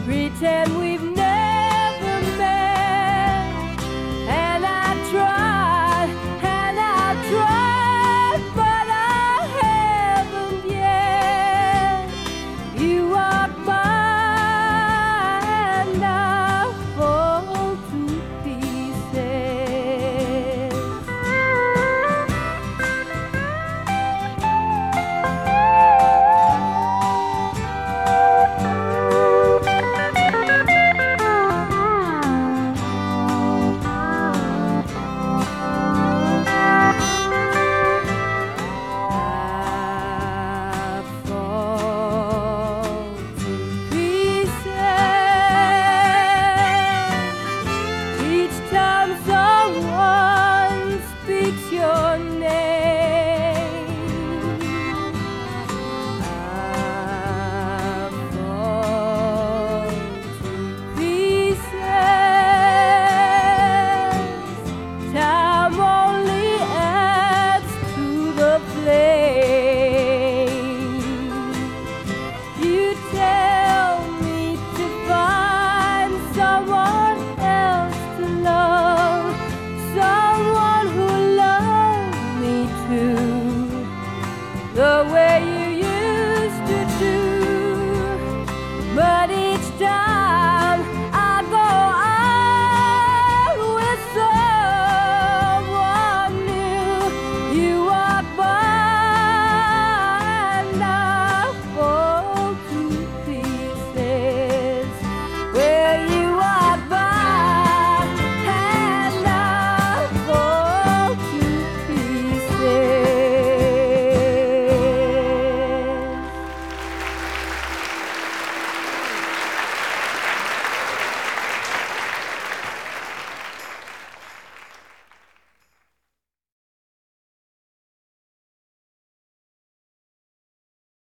pretend we've never met. And I tried, but I haven't yet. You walk by and I fall to pieces. Your name, I fall to pieces. Time only adds to the flame. You tell me to find someone else to love, someone who the way you used to do, but each time